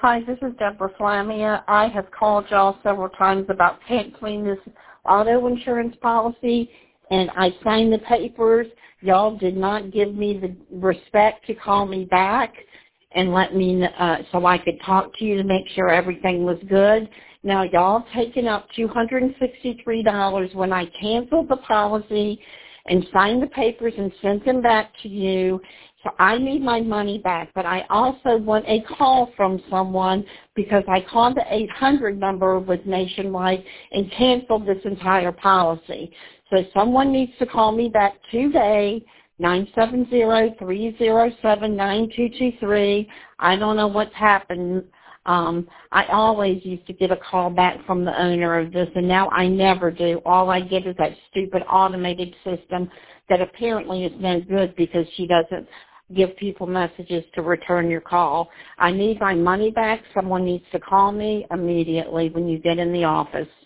Hi, this is Deborah Flamia. I have called y'all several times about canceling this auto insurance policy, and I signed the papers. Y'all did not give me the respect to call me back and let me so I could talk to you to make sure everything was good. Now, y'all taken up $263 when I canceled the policy and signed the papers and sent them back to you. So I need my money back, but I also want a call from someone because I called the 800 number with Nationwide and canceled this entire policy. So someone needs to call me back today, 970-307-9223. I don't know what's happened. I always used to get a call back from the owner of this, and now I never do. All I get is that stupid automated system that apparently is no good because she doesn't give people messages to return your call. I need my money back. Someone needs to call me immediately when you get in the office.